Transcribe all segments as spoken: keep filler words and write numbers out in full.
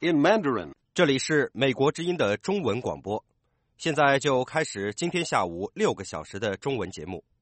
in Mandarin. 这里是美国之音的中文广播，现在就开始今天下午六个小时的中文节目。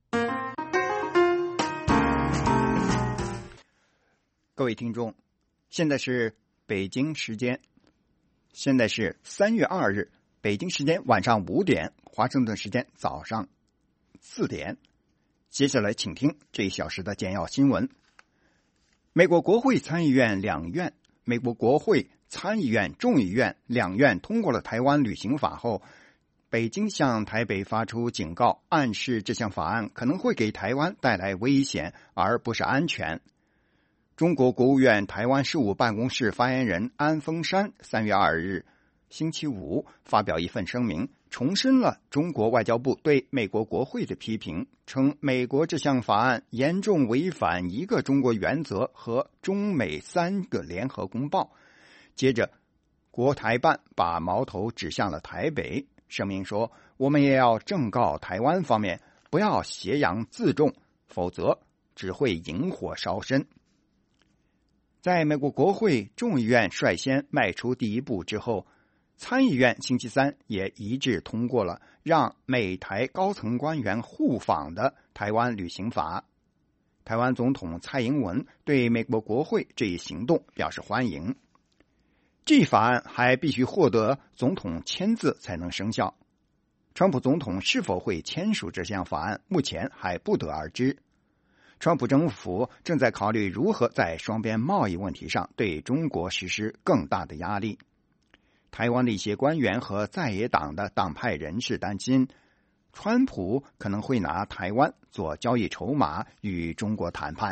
各位听众，现在是北京时间，现在是三月二日，北京时间晚上五点，华盛顿时间早上四点。接下来请听这一小时的简要新闻。美国国会参议院两院，美国国会参议院、众议院两院通过了台湾旅行法后，北京向台北发出警告，暗示这项法案可能会给台湾带来危险，而不是安全。中国国务院台湾事务办公室发言人安峰山三月二日星期五发表一份声明，重申了中国外交部对美国国会的批评，称美国这项法案严重违反一个中国原则和中美三个联合公报。接着，国台办把矛头指向了台北，声明说，我们也要正告台湾方面不要挟洋自重，否则只会引火烧身。在美国国会众议院率先迈出第一步之后，参议院星期三也一致通过了让美台高层官员互访的台湾旅行法。台湾总统蔡英文对美国国会这一行动表示欢迎。这法案还必须获得总统签字才能生效。川普总统是否会签署这项法案，目前还不得而知。川普政府正在考虑如何在双边贸易问题上对中国实施更大的压力。台湾的一些官员和在野党的党派人士担心，川普可能会拿台湾做交易筹码与中国谈判。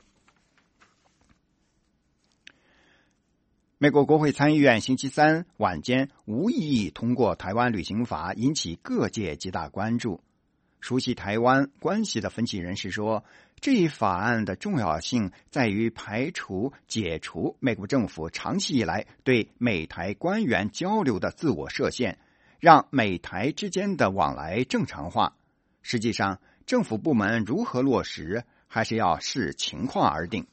美国国会参议院星期三晚间无异议通过台湾旅行法，引起各界极大关注。熟悉台湾关系的分析人士说，这一法案的重要性在于排除、解除美国政府长期以来对美台官员交流的自我设限，让美台之间的往来正常化。实际上，政府部门如何落实，还是要视情况而定。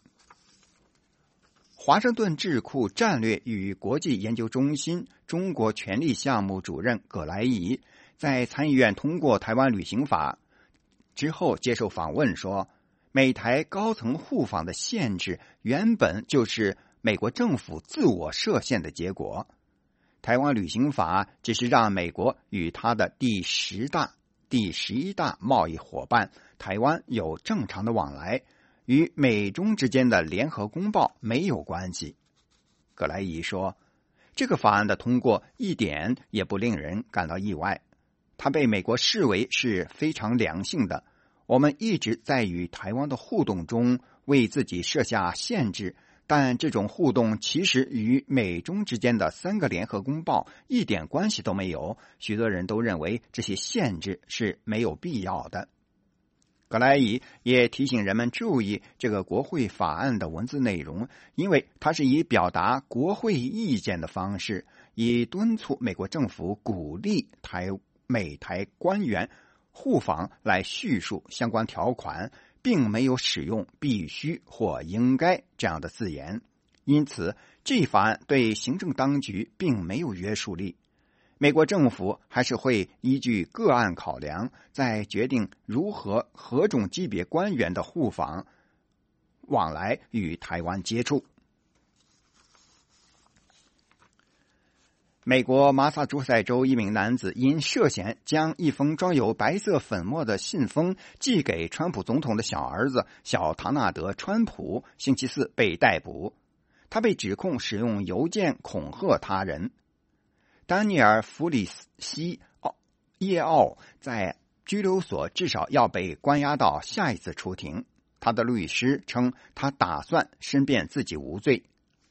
华盛顿智库战略与国际研究中心中国权力项目主任葛莱仪在参议院通过台湾旅行法之后接受访问说，美台高层互访的限制原本就是美国政府自我设限的结果。台湾旅行法只是让美国与他的第十大、第十一大贸易伙伴台湾有正常的往来，与美中之间的联合公报没有关系。葛莱仪说，这个法案的通过一点也不令人感到意外，它被美国视为是非常良性的。我们一直在与台湾的互动中为自己设下限制，但这种互动其实与美中之间的三个联合公报一点关系都没有，许多人都认为这些限制是没有必要的。葛莱仪也提醒人们注意这个国会法案的文字内容，因为它是以表达国会意见的方式，以敦促美国政府鼓励台美台官员互访来叙述相关条款，并没有使用必须或应该这样的字眼。因此，这法案对行政当局并没有约束力。美国政府还是会依据个案考量，再决定如何何种级别官员的互访往来与台湾接触。美国马萨诸塞州一名男子因涉嫌将一封装有白色粉末的信封寄给川普总统的小儿子小唐纳德·川普，星期四被逮捕。他被指控使用邮件恐吓他人。丹尼尔·弗里希·耶奥在拘留所至少要被关押到下一次出庭。他的律师称，他打算申辩自己无罪。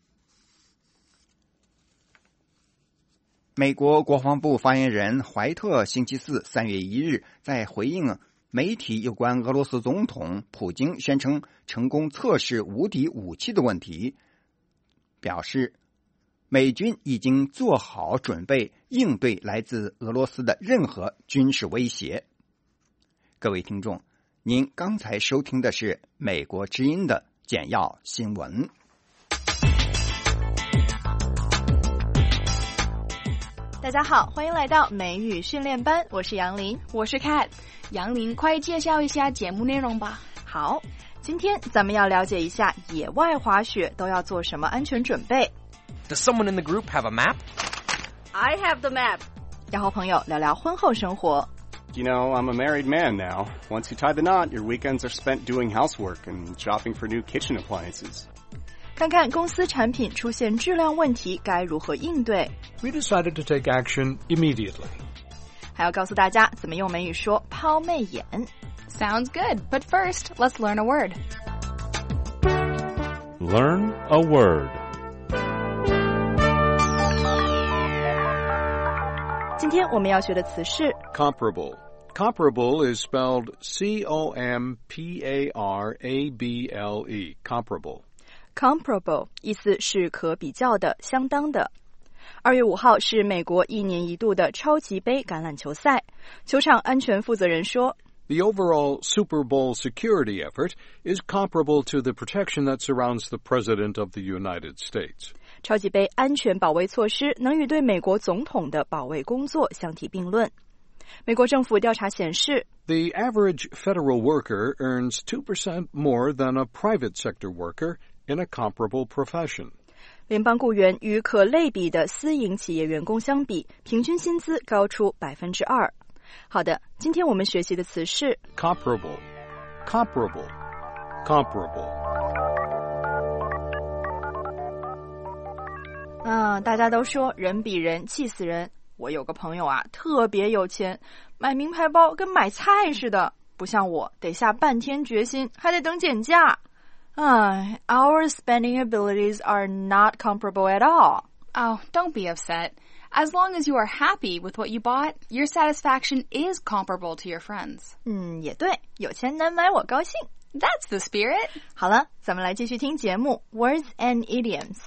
美国国防部发言人怀特星期四三月一日在回应媒体有关俄罗斯总统普京宣称成功测试无敌武器的问题表示，美军已经做好准备应对来自俄罗斯的任何军事威胁。各位听众，您刚才收听的是美国之音的简要新闻。 大家好，欢迎来到美语训练班，我是杨林， 我是 Kat。 杨林，快介绍一下节目内容吧。 好，今天咱们要了解一下野外滑雪都要做什么安全准备。 Does someone in the group have a map? I have the map. 要和朋友聊聊婚后生活。 You know, I'm a married man now. Once you tie the knot, your weekends are spent doing housework and shopping for new kitchen appliances. 看看公司产品出现质量问题该如何应对。 We decided to take action immediately. 还要告诉大家怎么用美语说抛媚眼。 Sounds good, but first, let's learn a word. Learn a word. 今天我们要学的词是 Comparable. Comparable is spelled C O M P A R A B L E. Comparable. comparable 意思是可比较的、相当的。二月五号是美国一年一度的超级杯橄榄球赛，球场安全负责人说 The overall Super Bowl security effort is comparable to the protection that surrounds the President of the United States. 超级杯安全保卫措施能与对美国总统的保卫工作相提并论。美国政府调查显示 The average federal worker earns two percent more than a private sector worker in a comparable profession. 联邦雇员与可类比的私营企业员工相比，平均薪资高出 百分之二。 好的，今天我们学习的词是 Comparable. Comparable. Comparable. 嗯，大家都说人比人气死人。我有个朋友啊，特别有钱，买名牌包跟买菜似的，不像我得下半天决心，还得等减价。唉 Our spending abilities are not comparable at all. Oh, don't be upset. As long as you are happy with what you bought, your satisfaction is comparable to your friends. 嗯，也对，有钱难买我高兴。 That's the spirit. 好了，咱们来继续听节目 Words and Idioms。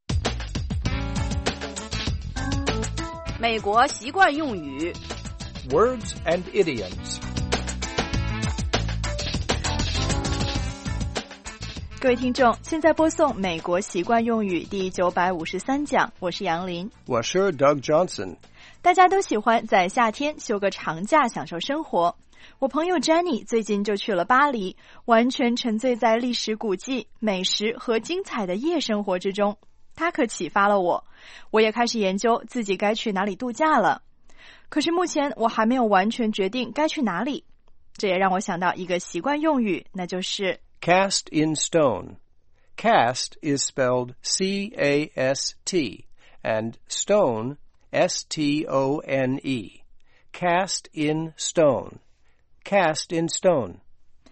美国习惯用语 Words and idioms. 各位听众，现在播送美国习惯用语第九百五十三讲，我是杨林。 我是 Doug Johnson. 大家都喜欢在夏天休个长假享受生活。我朋友 Jenny 最近就去了巴黎，完全沉醉在历史古迹、美食和精彩的夜生活之中。她可启发了我，我也开始研究自己该去哪里度假了。可是目前我还没有完全决定该去哪里。这也让我想到一个习惯用语，那就是 Cast in stone. Cast is spelled C A S T, and stone, S T O N E. Cast in stone. Cast in stone.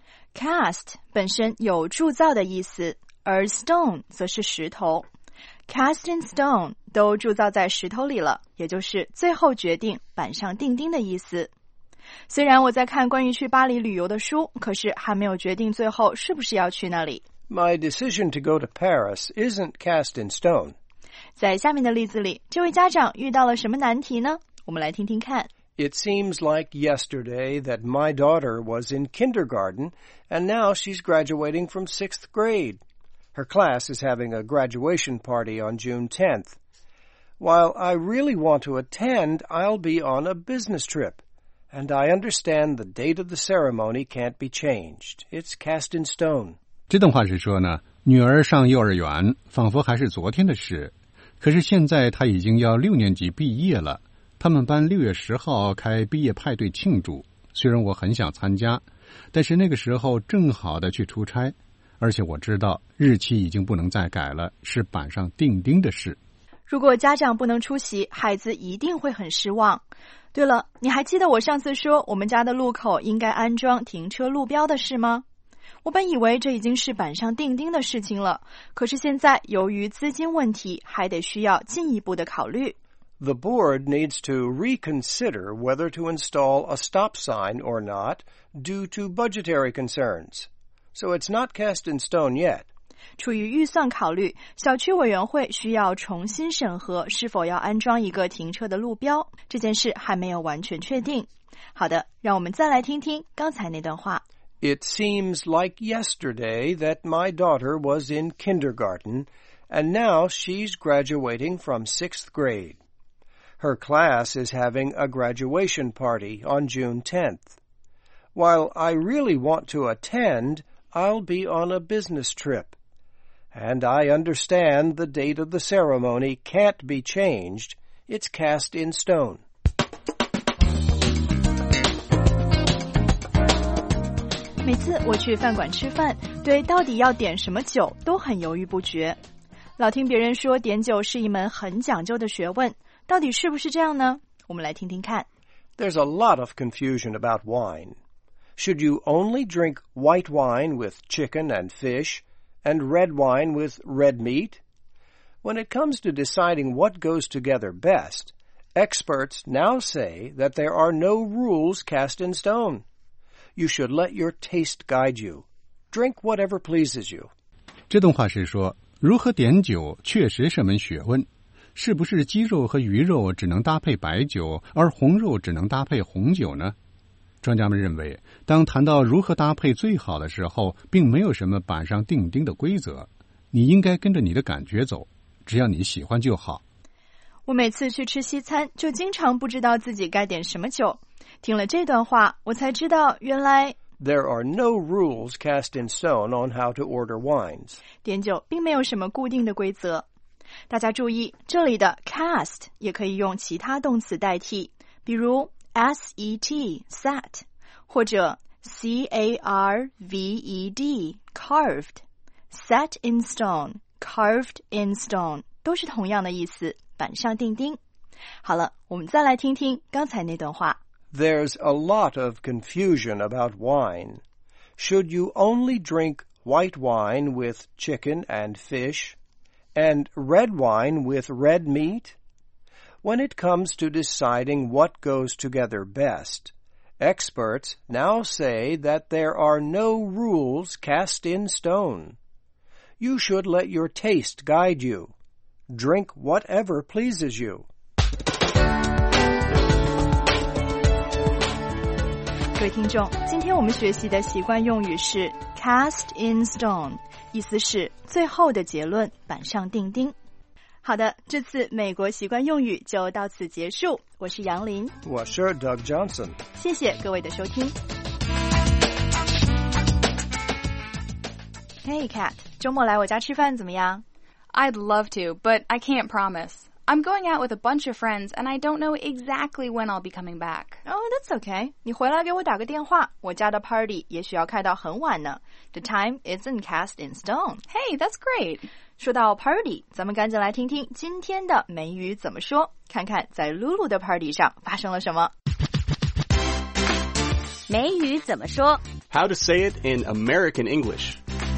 Cast 本身有铸造的意思，而 stone 则是石头。Cast in stone 都铸造在石头里了，也就是最后决定、板上钉钉的意思。虽然我在看关于去巴黎旅游的书，可是还没有决定最后是不是要去那里。 My decision to go to Paris isn't cast in stone. 在下面的例子里，这位家长遇到了什么难题呢？我们来听听看。 It seems like yesterday that my daughter was in kindergarten, and now she's graduating from sixth grade. Her class is having a graduation party on June tenth. While I really want to attend, I'll be on a business trip.And I understand the date of the ceremony can't be changed. It's cast in stone. 这段话是说呢，女儿上幼儿园，仿佛还是昨天的事。可是现在她已经要六年级毕业了，他们班六月十号开毕业派对庆祝。虽然我很想参加，但是那个时候正好的去出差，而且我知道日期已经不能再改了，是板上钉钉的事。 如果家长不能出席，孩子一定会很失望。对了，你还记得我上次说我们家的路口应该安装停车路标的事吗？我本以为这已经是板上钉钉的事情了，可是现在由于资金问题，还得需要进一步的考虑。 The board needs to reconsider whether to install a stop sign or not due to budgetary concerns. So it's not cast in stone yet. 出于预算考虑，小区委员会需要重新审核是否要安装一个停车的路标，这件事还没有完全确定。好的，让我们再来听听刚才那段话。 It seems like yesterday that my daughter was in kindergarten, and now she's graduating from sixth grade. Her class is having a graduation party on June tenth. While I really want to attend, I'll be on a business trip. And I understand the date of the ceremony can't be changed. It's cast in stone. 每次我去饭馆吃饭，对到底要点什么酒都很犹豫不决。老听别人说点酒是一门很讲究的学问，到底是不是这样呢？我们来听听看。 There's a lot of confusion about wine. Should you only drink white wine with chicken and fish, and red wine with red meat? When it comes to deciding what goes together best, experts now say that there are no rules cast in stone. You should let your taste guide you. Drink whatever pleases you. 这段话是说，如何点酒确实是门学问。是不是鸡肉和鱼肉只能搭配白酒，而红肉只能搭配红酒呢？专家们认为，当谈到如何搭配最好的时候，并没有什么板上钉钉的规则，你应该跟着你的感觉走，只要你喜欢就好。 我每次去吃西餐，就经常不知道自己该点什么酒。听了这段话，我才知道原来 There are no rules cast in stone on how to order wines. 点酒并没有什么固定的规则。大家注意，这里的 cast 也可以用其他动词代替，比如 set, set, 或者 carved, carved, set in stone, carved in stone 都是同样的意思，板上钉钉。好了，我们再来听听刚才那段话。 There's a lot of confusion about wine. Should you only drink white wine with chicken and fish, and red wine with red meat? When it comes to deciding what goes together best, experts now say that there are no rules cast in stone. You should let your taste guide you. Drink whatever pleases you. 各位听众，今天我们学习的习惯用语是 cast in stone， 意思是最后的结论板上钉钉。好的，这次美国习惯用语就到此结束。我是杨林， 我是 Doug Johnson。 谢谢各位的收听。Hey Kat， 周末来我家吃饭怎么样？ I'd love to, but I can't promise. I'm going out with a bunch of friends, and I don't know exactly when I'll be coming back. Oh, that's okay. 你回来给我打个电话，我家的 party 也许要开到很晚呢。The time isn't cast in stone. Hey, that's great. 说到 party， 咱们赶紧来听听今天的美语怎么说，看看在露露的 party 上发生了什么。 美语怎么说 How to say it in American English.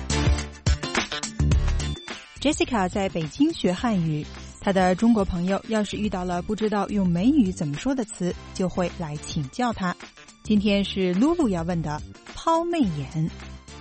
Jessica 在北京学汉语，她的中国朋友要是遇到了不知道用美语怎么说的词，就会来请教她。今天是露露要问的抛媚眼。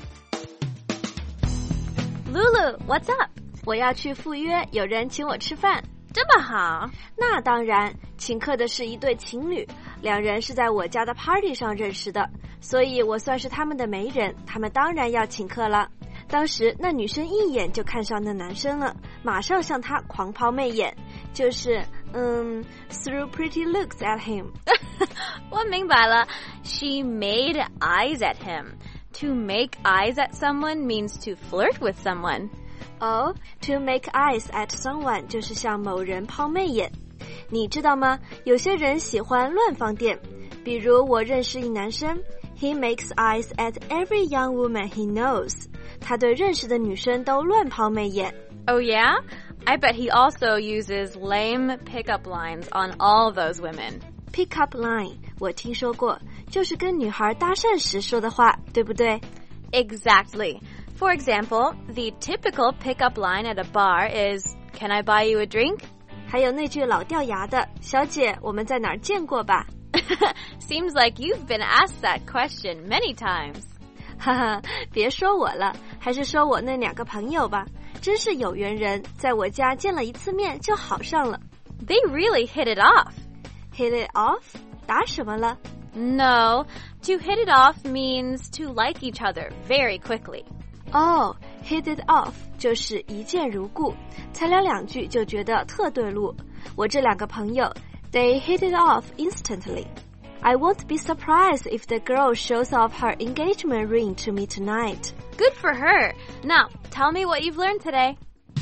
Lulu, what's up? 我要去赴约，有人请我吃饭。 这么好？ 那当然，请客的是一对情侣，两人是在我家的 party 上认识的，所以我算是他们的媒人，他们当然要请客了。当时那女生一眼就看上那男生了，马上向他狂抛媚眼，就是嗯 threw pretty looks at him. 我明白了 She made eyes at him. To make eyes at someone means to flirt with someone. Oh, to make eyes at someone 就是向某人抛媚眼。你知道吗？有些人喜欢乱放电，比如我认识一男生 He makes eyes at every young woman he knows. 他对认识的女生都乱抛媚眼。 Oh yeah? I bet he also uses lame pickup lines on all those women. Pickup line 我听说过，就是跟女孩搭讪时说的话，对不对？ Exactly. For example, the typical pickup line at a bar is, Can I buy you a drink? 还有那句老掉牙的，小姐，我们在哪儿见过吧？ Seems like you've been asked that question many times. 哈哈，别说我了，还是说我那两个朋友吧，真是有缘人，在我家见了一次面就好上了。 They really hit it off. Hit it off? 打什么了？ No, to hit it off means to like each other very quickly. 哦、oh, hit it off 就是一见如故，才聊两句就觉得特对路。我这两个朋友 They hit it off instantly. I won't be surprised if the girl shows off her engagement ring to me tonight. Good for her. Now, tell me what you've learned today.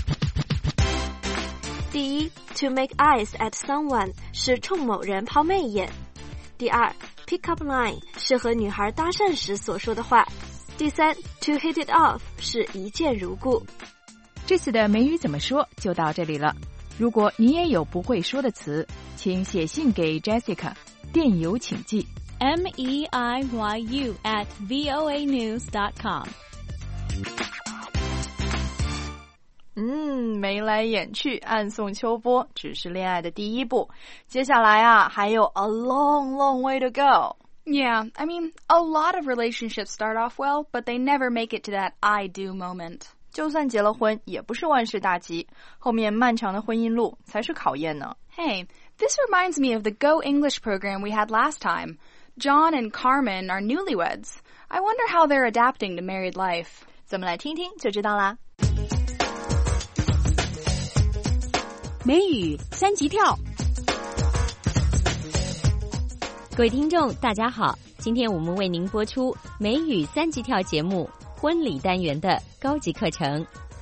第一 ，to make eyes at someone 是冲某人抛媚眼。第二 ，pick up line 是和女孩搭讪时所说的话。第三 ，to hit it off 是一见如故。 这次的美语怎么说就到这里了。如果你也有不会说的词，请写信给 Jessica， 电邮请寄 m e i y u at voa news dot com。 嗯，眉来眼去，暗送秋波，只是恋爱的第一步。接下来啊，还有 a long, long way to go. Yeah, I mean, a lot of relationships start off well, but they never make it to that I do moment. 就算结了婚，也不是万事大吉，后面漫长的婚姻路才是考验呢。 Hey, this reminds me of the Go English program we had last time. John and Carmen are newlyweds. I wonder how they're adapting to married life. 咱们来听听就知道啦。 美语三级跳， 各位听众大家好，今天我们为您播出美语三级跳节目婚礼单元的高级课程。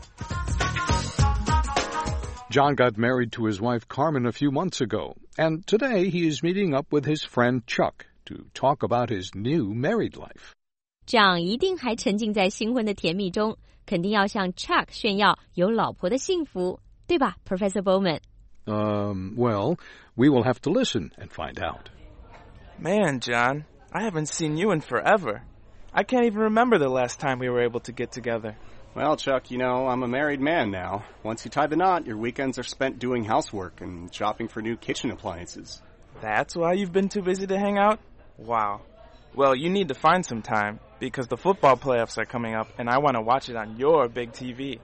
John got married to his wife Carmen a few months ago, and today he is meeting up with his friend Chuck to talk about his new married life. 这样一定还沉浸在新婚的甜蜜中，肯定要向 Chuck 炫耀有老婆的幸福，对吧 Professor Bowman? Um, well, we will have to listen and find out. Man, John, I haven't seen you in forever. I can't even remember the last time we were able to get together. Well, Chuck, you know, I'm a married man now. Once you tie the knot, your weekends are spent doing housework and shopping for new kitchen appliances. That's why you've been too busy to hang out? Wow. Well, you need to find some time, because the football playoffs are coming up, and I want to watch it on your big T V.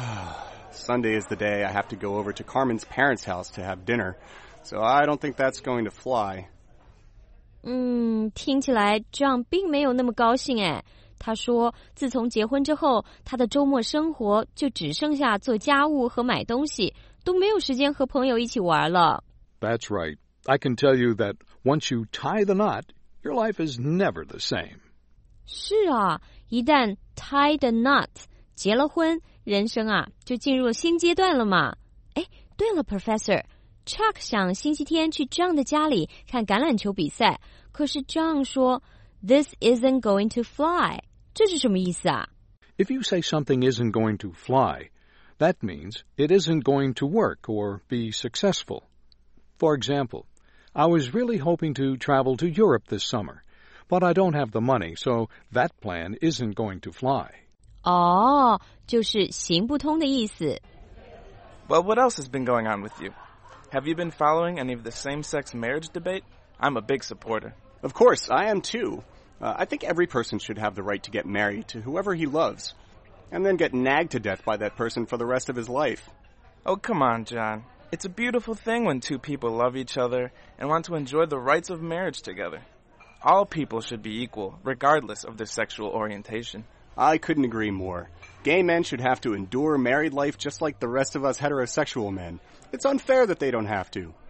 Sunday is the day I have to go over to Carmen's parents' house to have dinner, so I don't think that's going to fly. 嗯，听起来 John 并没有那么高兴诶。他说自从结婚之后，他的周末生活就只剩下做家务和买东西，都没有时间和朋友一起玩了。 That's right. I can tell you that once you tie the knot, your life is never the same. 是啊，一旦 tie the knot 结了婚，人生啊就进入了新阶段了嘛。哎，对了 Professor， Chuck 想星期天去 John 的家里看橄榄球比赛，可是 John 说 This isn't going to fly， 这是什么意思啊？ If you say something isn't going to fly, that means it isn't going to work or be successful. For example, I was really hoping to travel to Europe this summer, but I don't have the money, so that plan isn't going to fly. 哦，就是行不通的意思。 Well, what else has been going on with you? Have you been following any of the same-sex marriage debate? I'm a big supporter. Of course, I am too. Uh, I think every person should have the right to get married to whoever he loves, and then get nagged to death by that person for the rest of his life. Oh, come on, John. It's a beautiful thing when two people love each other and want to enjoy the rights of marriage together. All people should be equal, regardless of their sexual orientation. I couldn't agree more. Gay men should have to endure married life just like the rest of us heterosexual men. It's unfair that they don't have to.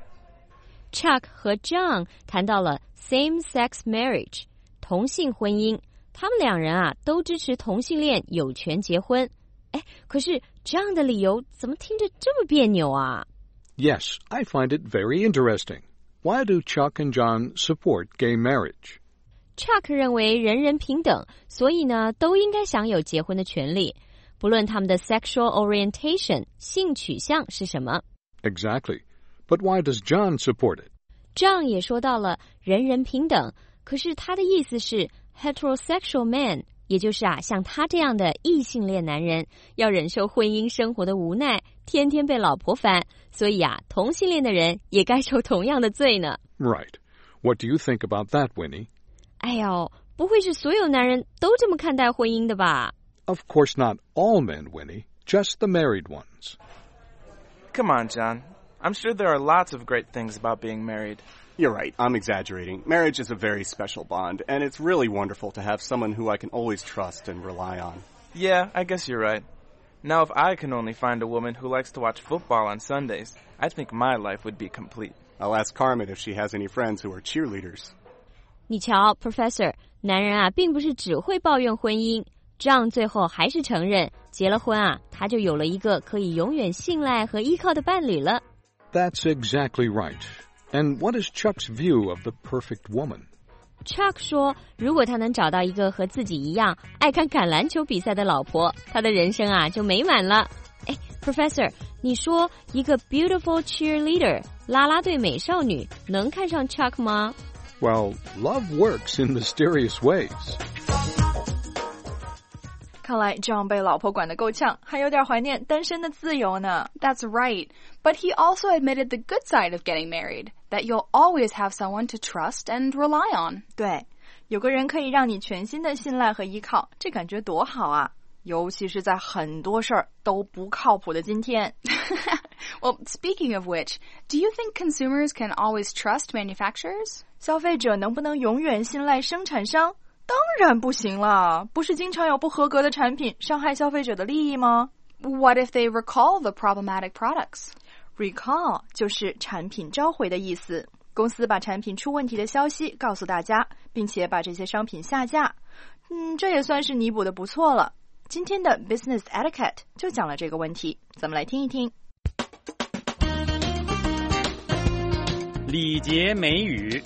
Chuck 和 John 谈到了 same-sex marriage 同性婚姻，他们两人啊都支持同性恋有权结婚。哎，可是 John 的理由怎么听着这么别扭啊？ Yes, I find it very interesting. Why do Chuck and John support gay marriage? Chuck 认为人人平等，所以呢都应该享有结婚的权利，不论他们的 sexual orientation 性取向是什么。 Exactly. But why does John support it? John 也说到了人人平等，可是他的意思是 heterosexual man， 也就是啊像他这样的异性恋男人要忍受婚姻生活的无奈，天天被老婆烦，所以啊同性恋的人也该受同样的罪呢。 Right. What do you think about that, Winnie? 哎呦，不会是所有男人都这么看待婚姻的吧？ Of course not all men, Winnie. Just the married ones. Come on, John. I'm sure there are lots of great things about being married. You're right, I'm exaggerating. Marriage is a very special bond, and it's really wonderful to have someone who I can always trust and rely on. Yeah, I guess you're right. Now if I can only find a woman who likes to watch football on Sundays, I think my life would be complete. I'll ask Carmen if she has any friends who are cheerleaders. 你瞧 Professor 男人啊并不是只会抱怨婚姻， John 最后还是承认结了婚啊他就有了一个可以永远信赖和依靠的伴侣了。 That's exactly right. And what is Chuck's view of the perfect woman? Chuck 说如果他能找到一个和自己一样爱看橄榄球比赛的老婆，他的人生啊就美满了。哎 Professor 你说一个 beautiful cheerleader 啦啦队美少女能看上 Chuck 吗？ Well, love works in mysterious ways. 看来 John 被老婆管得够呛，还有点怀念单身的自由呢。 That's right. But he also admitted the good side of getting married, that you'll always have someone to trust and rely on. 对，有个人可以让你全心的信赖和依靠，这感觉多好啊，尤其是在很多事儿都不靠谱的今天。 Well, speaking of which, do you think consumers can always trust manufacturers? 消费者能不能永远信赖生产商？当然不行了，不是经常有不合格的产品伤害消费者的利益吗？ What if they recall the problematic products? Recall 就是产品召回的意思，公司把产品出问题的消息告诉大家，并且把这些商品下架。嗯，这也算是弥补的不错了。今天的 Business Etiquette 就讲了这个问题，咱们来听一听。 礼节美语。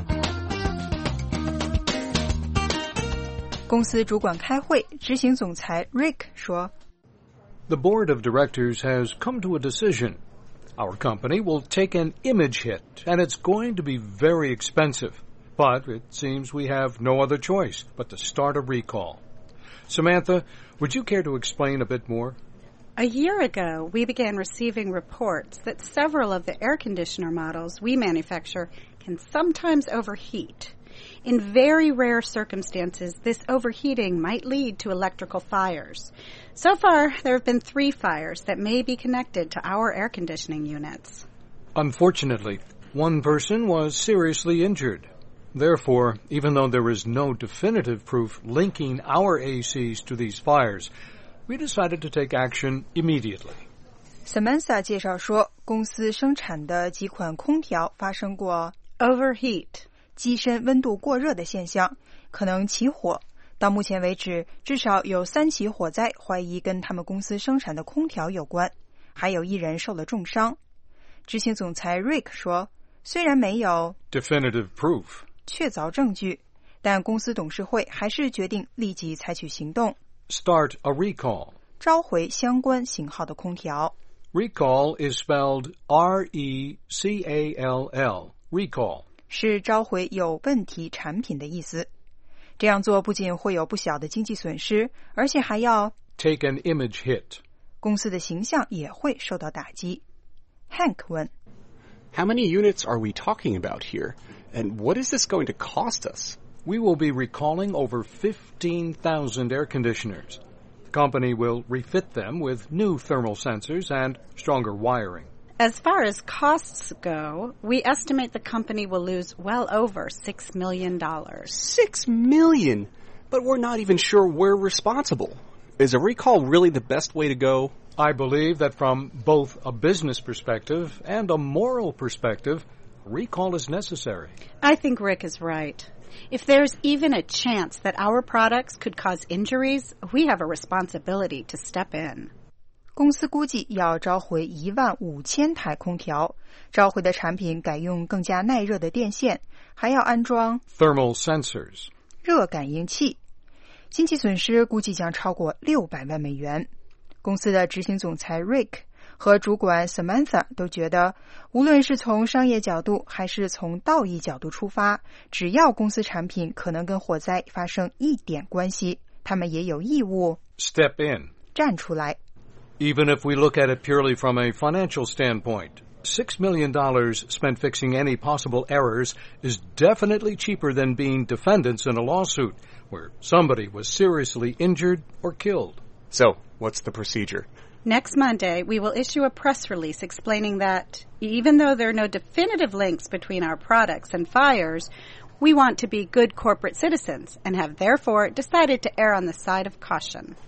公司主管开会，执行总裁 Rick 说 The board of directors has come to a decision. Our company will take an image hit, and it's going to be very expensive. But it seems we have no other choice but to start a recall. Samantha, would you care to explain a bit more? A year ago, we began receiving reports that several of the air conditioner models we manufacture can sometimes overheat. In very rare circumstances, this overheating might lead to electrical fires. So far, there have been three fires that may be connected to our air conditioning units. Unfortunately, one person was seriously injured. Therefore, even though there is no definitive proof linking our A Cs to these fires, we decided to take action immediately. Samantha 介绍说，公司生产的几款空调发生过 overheat 机身温度过热的现象，可能起火。到目前为止，至少有三起火灾怀疑跟他们公司生产的空调有关，还有一人受了重伤。执行总裁 Rick 说，虽然没有 definitive proof 确凿证据，但公司董事会还是决定立即采取行动 start a recall 召回相关型号的空调。 Recall is spelled R E C A L L recall 是召回有问题产品的意思。这样做不仅会有不小的经济损失，而且还要 take an image hit 公司的形象也会受到打击。 Hank 问 How many units are we talking about here? And what is this going to cost us? We will be recalling over fifteen thousand air conditioners. The company will refit them with new thermal sensors and stronger wiring. As far as costs go, we estimate the company will lose well over six million dollars. Six million? But we're not even sure we're responsible. Is a recall really the best way to go? I believe that from both a business perspective and a moral perspective, a recall is necessary. I think Rick is right. If there's even a chance that our products could cause injuries, we have a responsibility to step in. 公司估计要召回一万五千台空调，召回的产品改用更加耐热的电线，还要安装 thermal sensors 热感应器，经济损失估计将超过六百万美元。公司的执行总裁 Rick 和主管 Samantha 都觉得，无论是从商业角度还是从道义角度出发，只要公司产品可能跟火灾发生一点关系，他们也有义务 step in 站出来。 Even if we look at it purely from a financial standpoint, six million dollars spent fixing any possible errors is definitely cheaper than being defendants in a lawsuit where somebody was seriously injured or killed. So, what's the procedure? Next Monday, we will issue a press release explaining that even though there are no definitive links between our products and fires, we want to be good corporate citizens and have therefore decided to err on the side of caution.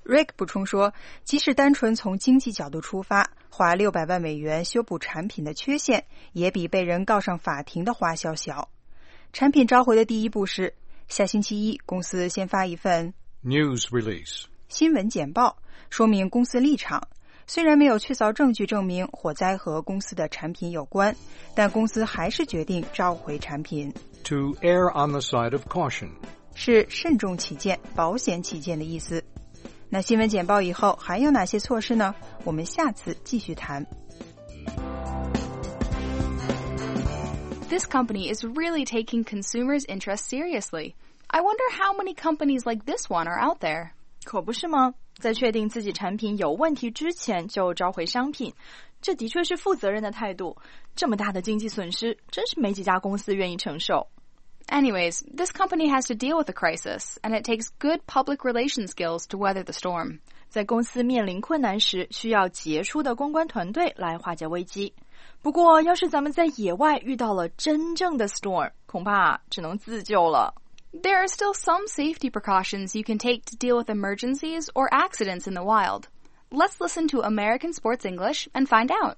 Rick 补充说，即使单纯从经济角度出发，花六百万美元修补产品的缺陷，也比被人告上法庭的花销小。产品召回的第一步是，下星期一公司先发一份 News release 新闻简报，说明公司立场。虽然没有确凿证据证明火灾和公司的产品有关，但公司还是决定召回产品。 To err on the side of caution 是慎重起见、保险起见的意思。那新闻简报以后还有哪些措施呢？我们下次继续谈。 This company is really taking consumers' interest seriously. I wonder how many companies like this one are out there. 可不是吗？在确定自己产品有问题之前就召回商品，这的确是负责任的态度。这么大的经济损失，真是没几家公司愿意承受。 Anyways, this company has to deal with the crisis, and it takes good public relations skills to weather the storm. 在公司面临困难时，需要杰出的公关团队来化解危机。不过，要是咱们在野外遇到了真正的 storm， 恐怕只能自救了。 There are still some safety precautions you can take to deal with emergencies or accidents in the wild. Let's listen to American Sports English and find out.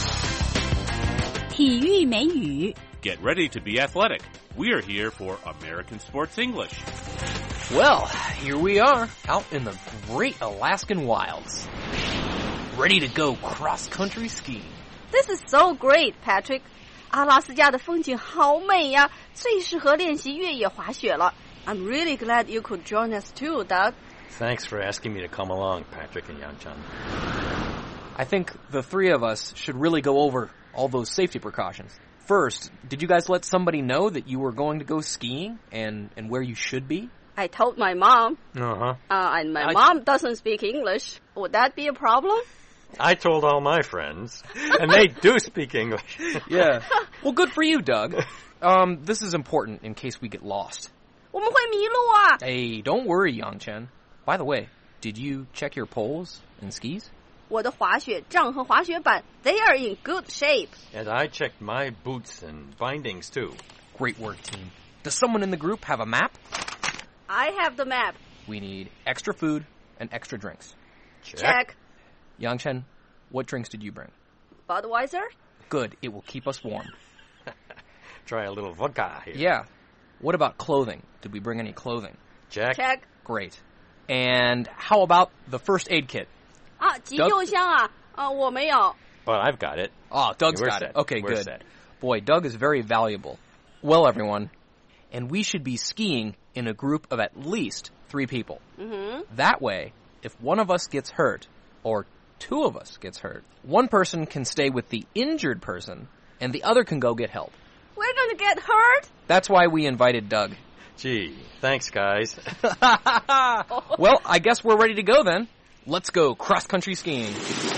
体育美语 Get ready to be athletic. We are here for American Sports English. Well, here we are, out in the great Alaskan wilds. Ready to go cross-country skiing. This is so great, Patrick. 阿拉斯加的风景好美呀，最适合练习越野滑雪了。I'm really glad you could join us too, Doug. Thanks for asking me to come along, Patrick and Yang-chan. I think the three of us should really go over all those safety precautions. First, did you guys let somebody know that you were going to go skiing and, and where you should be? I told my mom. Uh-huh. Uh, and my I... mom doesn't speak English. Would that be a problem? I told all my friends, and they do speak English. Yeah. Well, good for you, Doug. Um, this is important in case we get lost. 我们会迷路啊! Hey, don't worry, Yang-chen. By the way, did you check your poles and skis? 我的滑雪杖和滑雪板 they are in good shape. And I checked my boots and bindings, too. Great work, team. Does someone in the group have a map? I have the map. We need extra food and extra drinks. Check. Check. Yang-chen, what drinks did you bring? Budweiser? Good. It will keep us warm. Try a little vodka here. Yeah. What about clothing? Did we bring any clothing? Check. Check. Great. And how about the first aid kit? 啊，急救箱啊，啊，我没有。 But I've got it. Oh, Doug's We're got set. it. Okay, We're good. Set. Boy, Doug is very valuable. Well, everyone, and we should be skiing in a group of at least three people. Mm-hmm. That way, if one of us gets hurt, or two of us gets hurt, one person can stay with the injured person, and the other can go get help. We're going to get hurt? That's why we invited Doug. Gee, thanks, guys. Well, I guess we're ready to go then. Let's go cross-country skiing.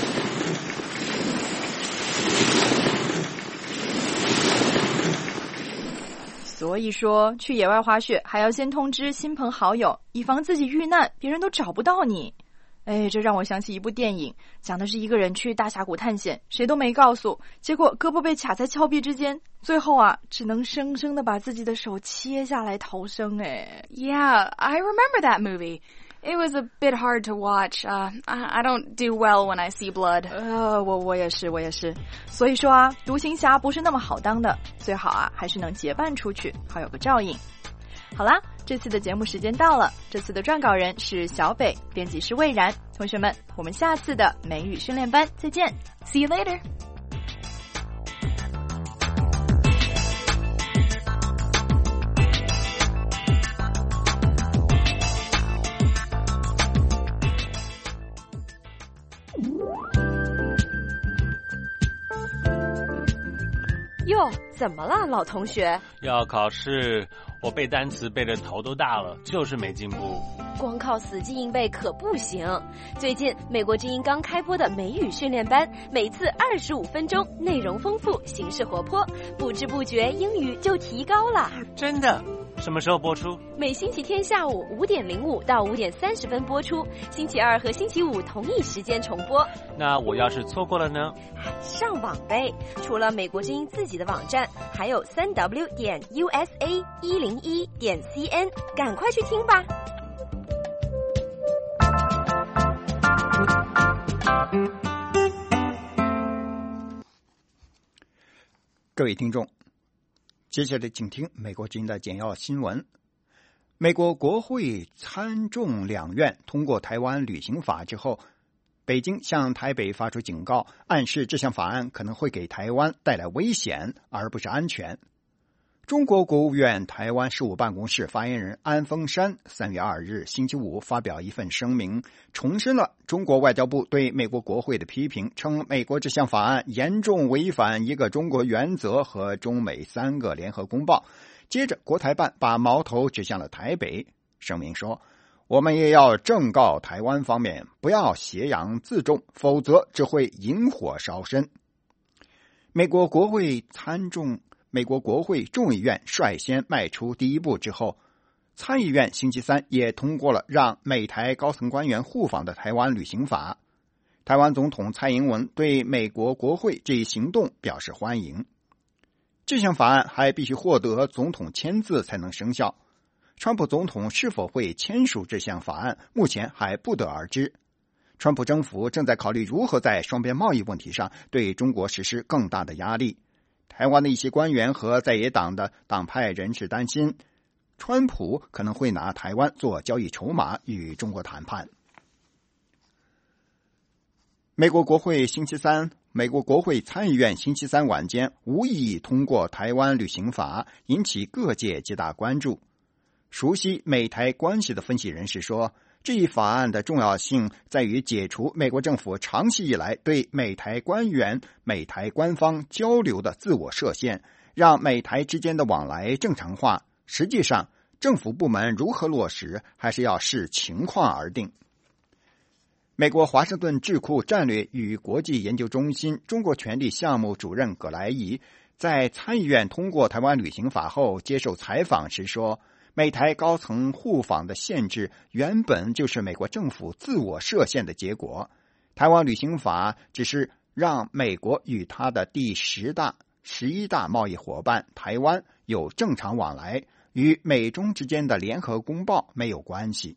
所以说，去野外滑雪还要先通知亲朋好友，以防自己遇难，别人都找不到你。哎，这让我想起一部电影，讲的是一个人去大峡谷探险，谁都没告诉，结果胳膊被卡在峭壁之间，最后啊，只能生生的把自己的手切下来逃生。哎 ，Yeah, I remember that movie. It was a bit hard to watch. Uh, I, I don't do well when I see blood. 呃，我我也是，我也是。所以说啊，独行侠不是那么好当的，最好啊，还是能结伴出去，好有个照应。好啦，这次的节目时间到了。这次的撰稿人是小北，编辑是魏然。同学们，我们下次的美语训练班再见 ，See you later。 哟，怎么了，老同学？ 要考试，我背单词背得头都大了，就是没进步。 光靠死记硬背可不行。最近美国之音刚开播的美语训练班，每次二十五分钟，内容丰富，形式活泼，不知不觉英语就提高了。 真的？什么时候播出？ 每星期天下午五点零五到五点三十分播出，星期二和星期五同一时间重播。 那我要是错过了呢？ 上网呗！除了美国之音自己的网站，还有三 w 点 u s a 一零一点 c n， 赶快去听吧。 各位听众，接下来请听美国之音的简要新闻。美国国会参众两院通过台湾旅行法之后，北京向台北发出警告，暗示这项法案可能会给台湾带来危险，而不是安全。中国国务院台湾事务办公室发言人安峰山三月二日星期五发表一份声明，重申了中国外交部对美国国会的批评，称美国这项法案严重违反一个中国原则和中美三个联合公报。接着国台办把矛头指向了台北，声明说，我们也要正告台湾方面不要挟洋自重，否则只会引火烧身。美国国会参众美国国会众议院率先迈出第一步之后，参议院星期三也通过了让美台高层官员互访的台湾旅行法。台湾总统蔡英文对美国国会这一行动表示欢迎。这项法案还必须获得总统签字才能生效。川普总统是否会签署这项法案，目前还不得而知。川普政府正在考虑如何在双边贸易问题上对中国实施更大的压力。台湾的一些官员和在野党的党派人士担心，川普可能会拿台湾做交易筹码与中国谈判。美国国会星期三，美国国会参议院星期三晚间无异议通过台湾旅行法，引起各界极大关注。熟悉美台关系的分析人士说，这一法案的重要性在于解除美国政府长期以来对美台官员、美台官方交流的自我设限，让美台之间的往来正常化。实际上，政府部门如何落实，还是要视情况而定。美国华盛顿智库战略与国际研究中心中国权力项目主任葛莱仪在参议院通过台湾旅行法后接受采访时说，美台高层互访的限制原本就是美国政府自我设限的结果。台湾旅行法只是让美国与他的第十大、十一大贸易伙伴台湾有正常往来，与美中之间的联合公报没有关系。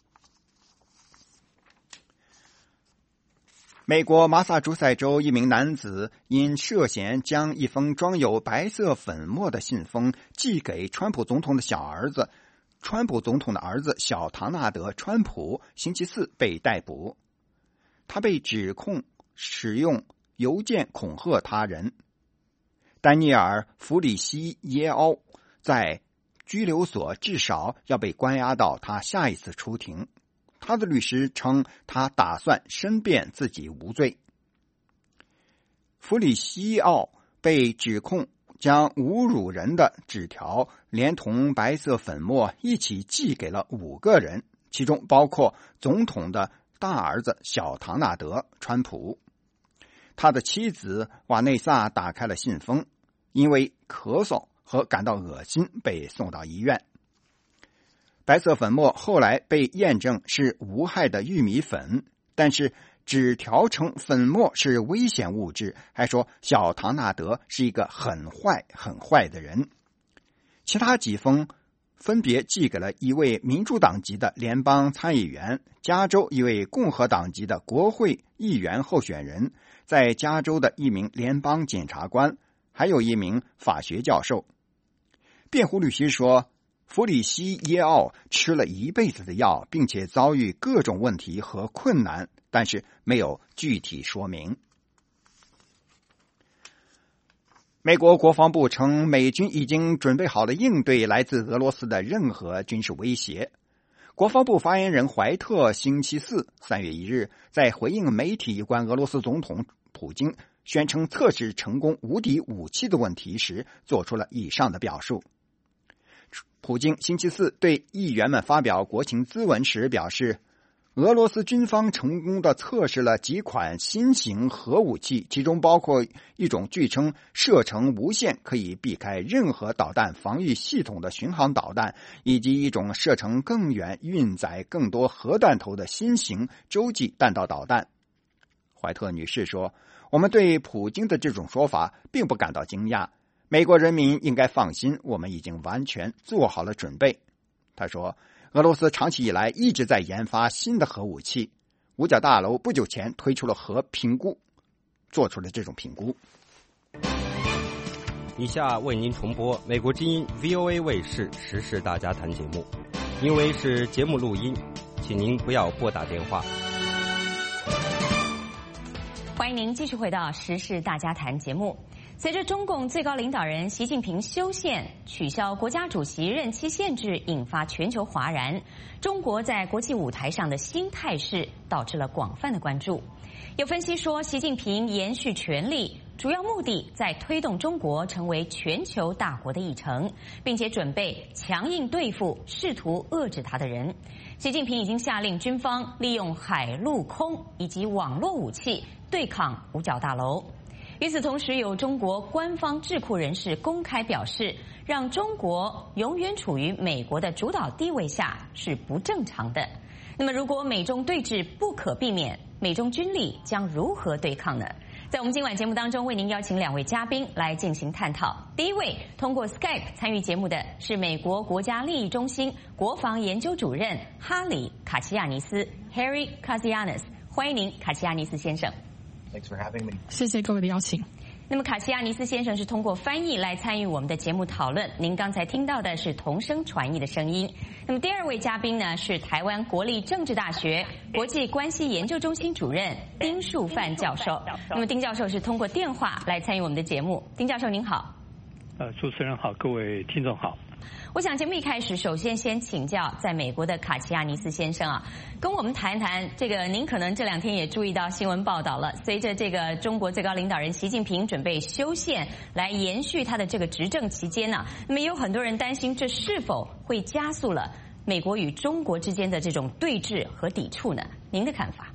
美国马萨诸塞州一名男子因涉嫌将一封装有白色粉末的信封寄给川普总统的小儿子，川普总统的儿子小唐纳德·川普，星期四被逮捕。他被指控使用邮件恐吓他人。丹尼尔·弗里希耶奥在拘留所至少要被关押到他下一次出庭。他的律师称，他打算申辩自己无罪。弗里西奥被指控将侮辱人的纸条连同白色粉末一起寄给了五个人，其中包括总统的大儿子小唐纳德·川普。他的妻子瓦内萨打开了信封，因为咳嗽和感到恶心被送到医院。白色粉末后来被验证是无害的玉米粉，但是纸条称粉末是危险物质，还说小唐纳德是一个很坏很坏的人。其他几封分别寄给了一位民主党籍的联邦参议员、加州一位共和党籍的国会议员候选人、在加州的一名联邦检察官，还有一名法学教授。辩护律师说，弗里希耶奥吃了一辈子的药，并且遭遇各种问题和困难，但是没有具体说明。美国国防部称，美军已经准备好了应对来自俄罗斯的任何军事威胁。国防部发言人怀特星期四三月一日在回应媒体有关俄罗斯总统普京宣称测试成功无敌武器的问题时，做出了以上的表述。普京星期四对议员们发表国情咨文时表示，俄罗斯军方成功地测试了几款新型核武器，其中包括一种据称射程无限可以避开任何导弹防御系统的巡航导弹，以及一种射程更远、运载更多核弹头的新型洲际弹道导弹。怀特女士说，我们对普京的这种说法并不感到惊讶，美国人民应该放心，我们已经完全做好了准备。他说，俄罗斯长期以来一直在研发新的核武器， 五角大楼不久前推出了核评估，做出了这种评估。 以下为您重播美国之音 V O A 卫视时事大家谈节目，因为是节目录音，请您不要拨打电话。 欢迎您继续回到时事大家谈节目。随着中共最高领导人习近平修宪，取消国家主席任期限制，引发全球哗然。中国在国际舞台上的新态势导致了广泛的关注。有分析说，习近平延续权力，主要目的在推动中国成为全球大国的议程，并且准备强硬对付试图遏制他的人。习近平已经下令军方利用海陆空以及网络武器对抗五角大楼。与此同时，有中国官方智库人士公开表示，让中国永远处于美国的主导地位下是不正常的。那么，如果美中对峙不可避免，美中军力将如何对抗呢？在我们今晚节目当中，为您邀请两位嘉宾来进行探讨。第一位通过 Skype 参与节目的是美国国家利益中心国防研究主任哈里·卡齐亚尼斯 （Harry Katsianis）， 欢迎您，卡齐亚尼斯先生。 Thanks for having me. 谢谢各位的邀请。 那么卡西亚尼斯先生是通过翻译来参与我们的节目讨论，您刚才听到的是同声传译的声音。那么第二位嘉宾呢是台湾国立政治大学国际关系研究中心主任丁树范教授。那么丁教授是通过电话来参与我们的节目。丁教授您好。 呃，主持人好，各位听众好。 我想节目一开始，首先先请教在美国的卡齐亚尼斯先生啊，跟我们谈一谈这个。您可能这两天也注意到新闻报道了，随着这个中国最高领导人习近平准备修宪来延续他的这个执政期间呢，那么也有很多人担心这是否会加速了美国与中国之间的这种对峙和抵触呢？您的看法？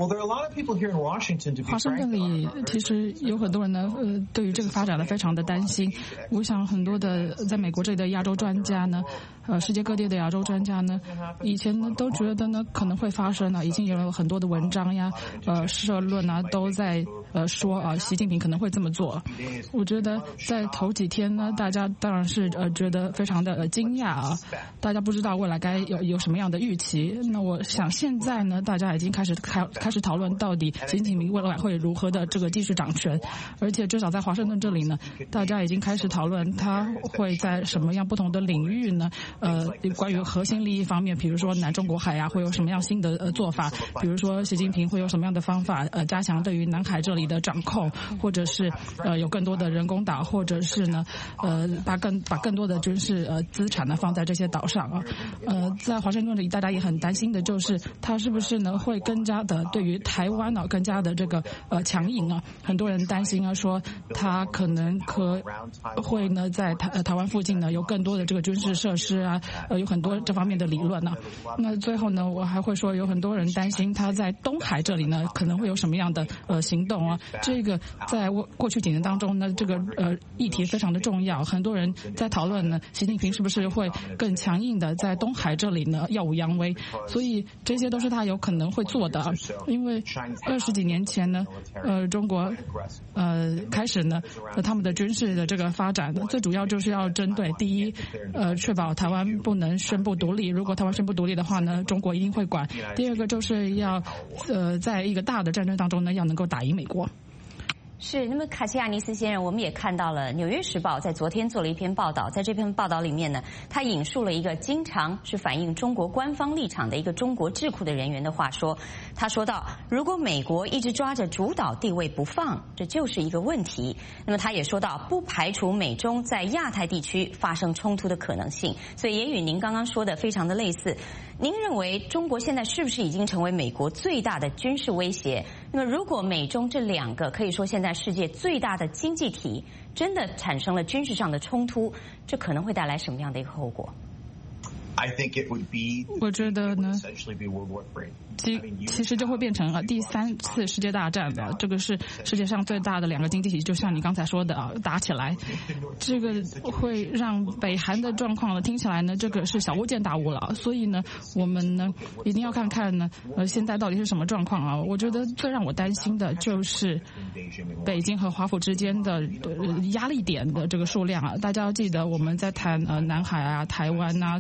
华盛顿里其实有很多人呢，呃，对于这个发展呢非常的担心。我想很多的在美国这里的亚洲专家呢，呃，世界各地的亚洲专家呢，以前呢都觉得呢可能会发生啊，已经有很多的文章呀，呃，社论啊都在呃说啊，习近平可能会这么做。我觉得在头几天呢，大家当然是呃觉得非常的呃惊讶啊，大家不知道未来该有有什么样的预期。那我想现在呢，大家已经开始开开始讨论到底习近平未来会如何的这个继续掌权，而且至少在华盛顿这里呢，大家已经开始讨论他会在什么样不同的领域呢？呃，关于核心利益方面，比如说南中国海啊，会有什么样新的呃做法？比如说习近平会有什么样的方法呃加强对于南海这里的掌控，或者是呃有更多的人工岛，或者是呢呃把更把更多的军事呃资产呢放在这些岛上啊。呃，在华盛顿里，大家也很担心的就是他是不是呢会更加的对于台湾呢、啊、更加的这个呃强硬啊。很多人担心啊，说他可能可会呢在台、呃、台湾附近呢有更多的这个军事设施啊，呃有很多这方面的理论呢、啊。那最后呢，我还会说有很多人担心他在东海这里呢可能会有什么样的呃行动啊。这个在过去几年当中呢，这个呃议题非常的重要，很多人在讨论呢，习近平是不是会更强硬的在东海这里呢耀武扬威，所以这些都是他有可能会做的。因为二十几年前呢，呃，中国呃开始呢，呃、他们的军事的这个发展，最主要就是要针对第一，呃，确保台湾不能宣布独立。如果台湾宣布独立的话呢，中国一定会管。第二个就是要呃，在一个大的战争当中呢，要能够打赢美国。 是，那么卡西亚尼斯先生，我们也看到了《纽约时报》在昨天做了一篇报道，在这篇报道里面呢，他引述了一个经常是反映中国官方立场的一个中国智库的人员的话说，他说到，如果美国一直抓着主导地位不放，这就是一个问题。那么他也说到，不排除美中在亚太地区发生冲突的可能性，所以也与您刚刚说的非常的类似。您认为中国现在是不是已经成为美国最大的军事威胁？那么如果美中这两个可以说现在世界最大的经济体真的产生了军事上的冲突，这可能会带来什么样的一个后果？ 我觉得呢，其其实就会变成啊第三次世界大战的，这个是世界上最大的两个经济体，就像你刚才说的啊，打起来，这个会让北韩的状况呢听起来呢，这个是小巫见大巫了。所以呢，我们呢一定要看看呢，呃，现在到底是什么状况啊？我觉得最让我担心的就是北京和华府之间的呃压力点的这个数量啊。大家要记得，我们在谈呃南海啊、台湾啊、东海呀、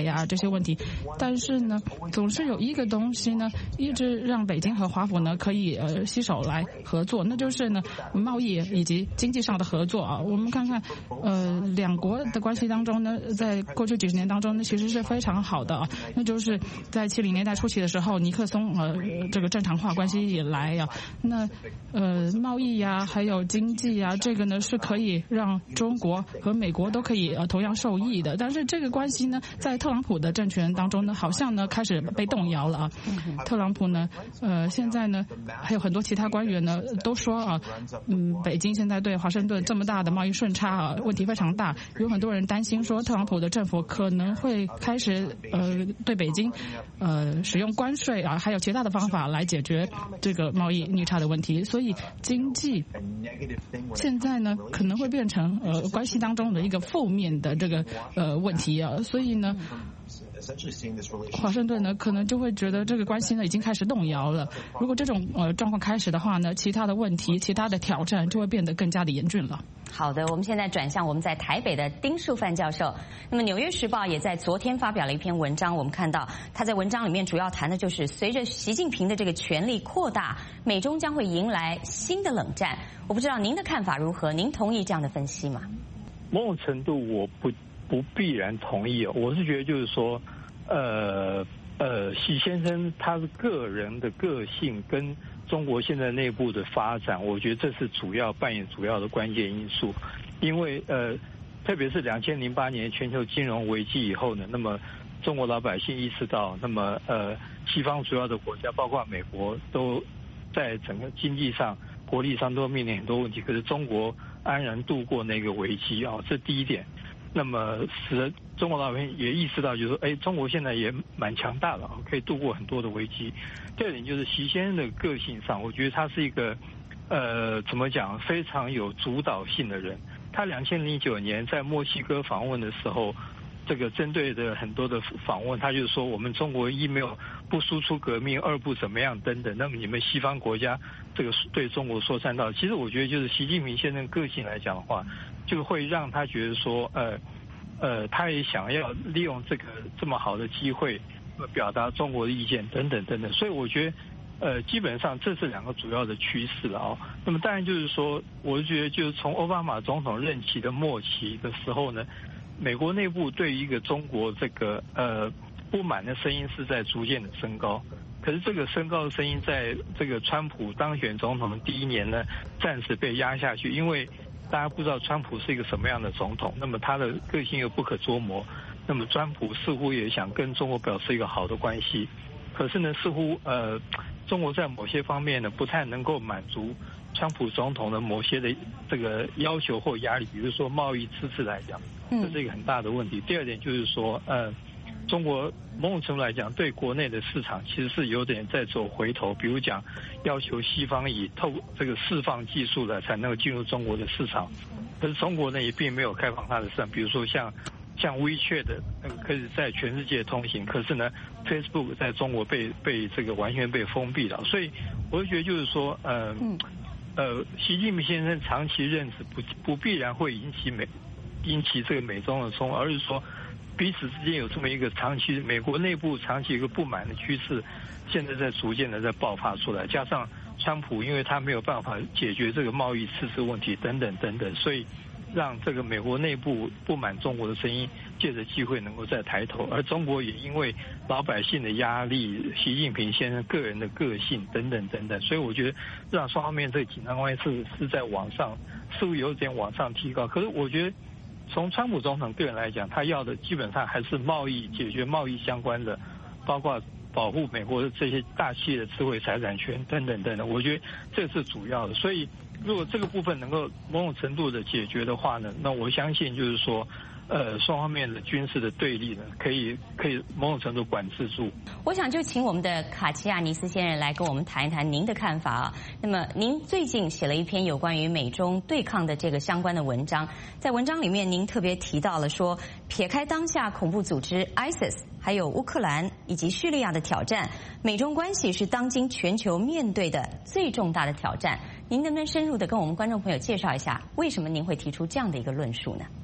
呀这些问题。但是呢，总是有一个东西呢，一直让北京和华府呢可以呃携手来合作，那就是呢贸易以及经济上的合作啊。我们看看呃两国的关系当中呢，在过去几十年当中呢，其实是非常好的啊。那就是在七零年代初期的时候，尼克松呃这个正常化关系以来呀、啊，那呃贸易呀、啊、还有经济呀、啊，这个呢是可以让中国和美国都可以呃同样受益的。但是这个关系呢，在特朗普的政权当中呢，好像呢开始被动摇了啊。特朗普呢，呃，现在呢还有很多其他官员呢都说啊，嗯，北京现在对华盛顿这么大的贸易顺差啊，问题非常大。有很多人担心说，特朗普的政府可能会开始呃对北京呃使用关税啊，还有其他的方法来解决这个贸易逆差的问题。所以经济现在呢可能会变成呃关系当中的一个负面的这个呃问题啊。所以呢，华盛顿呢可能就会觉得这个关系呢已经开始动摇了。如果这种呃状况开始的话呢，其他的问题、其他的挑战就会变得更加的严峻了。 好的，我们现在转向我们在台北的丁树范教授。那么《纽约时报》也在昨天发表了一篇文章，我们看到他在文章里面主要谈的就是随着习近平的这个权力扩大，美中将会迎来新的冷战。我不知道您的看法如何？您同意这样的分析吗？ 某种程度我不不必然同意哦，我是觉得就是说，呃呃，习先生他的个人的个性跟中国现在内部的发展，我觉得这是主要扮演主要的关键因素。因为呃，特别是两千零八年全球金融危机以后呢，那么中国老百姓意识到，那么呃，西方主要的国家，包括美国，都在整个经济上、国力上都面临很多问题，可是中国安然度过那个危机啊，这第一点。那么使得中国老百姓也意识到，就是说，哎，中国现在也蛮强大的啊，可以度过很多的危机。第二点就是习先生的个性上，我觉得他是一个呃怎么讲非常有主导性的人。他两千零九年在墨西哥访问的时候，这个针对的很多的访问，他就是说我们中国一没有不输出革命，二不怎么样等等。那么你们西方国家这个对中国说三道，其实我觉得就是习近平先生个性来讲的话，就会让他觉得说，呃呃，他也想要利用这个这么好的机会，表达中国的意见等等等等。所以我觉得，呃，基本上这是两个主要的趋势了哦。那么当然就是说，我觉得就是从奥巴马总统任期的末期的时候呢，美国内部对于一个中国这个呃不满的声音是在逐渐的升高。可是这个升高的声音，在这个川普当选总统的第一年呢，暂时被压下去，因为大家不知道川普是一个什么样的总统，那么他的个性又不可捉摸，那么川普似乎也想跟中国表示一个好的关系，可是呢，似乎呃，中国在某些方面呢不太能够满足川普总统的某些的这个要求或压力，比如说贸易赤字来讲，这是一个很大的问题。第二点就是说，呃，中国某种程度来讲，对国内的市场其实是有点在走回头，比如讲要求西方以透这个释放技术的才能够进入中国的市场，可是中国呢也并没有开放它的市场，比如说像像 WeChat 的那个可以在全世界通行，可是呢 Facebook 在中国被被这个完全被封闭了，所以我就觉得就是说，呃呃，习近平先生长期任职不不必然会引起美引起这个美中的冲突，而是说彼此之间有这么一个长期美国内部长期一个不满的趋势，现在在逐渐的在爆发出来，加上川普因为他没有办法解决这个贸易赤字问题等等等等，所以让这个美国内部不满中国的声音借着机会能够再抬头，而中国也因为老百姓的压力、习近平先生个人的个性等等等等，所以我觉得让双方面这个紧张关系是是在往上，似乎有点往上提高。可是我觉得从川普总统个人来讲，他要的基本上还是贸易解决贸易相关的，包括保护美国的这些大企业的智慧财产权等等等等，我觉得这是主要的。所以如果这个部分能够某种程度的解决的话呢，那我相信就是说呃，双方面的军事的对立呢，可以可以某种程度管制住。 我想就请我们的卡奇亚尼斯先生来跟我们谈一谈您的看法啊。那么您最近写了一篇有关于美中对抗的这个相关的文章，在文章里面您特别提到了说，撇开当下恐怖组织 ISIS 还有乌克兰以及叙利亚的挑战，美中关系是当今全球面对的最重大的挑战。您能不能深入的跟我们观众朋友介绍一下，为什么您会提出这样的一个论述呢？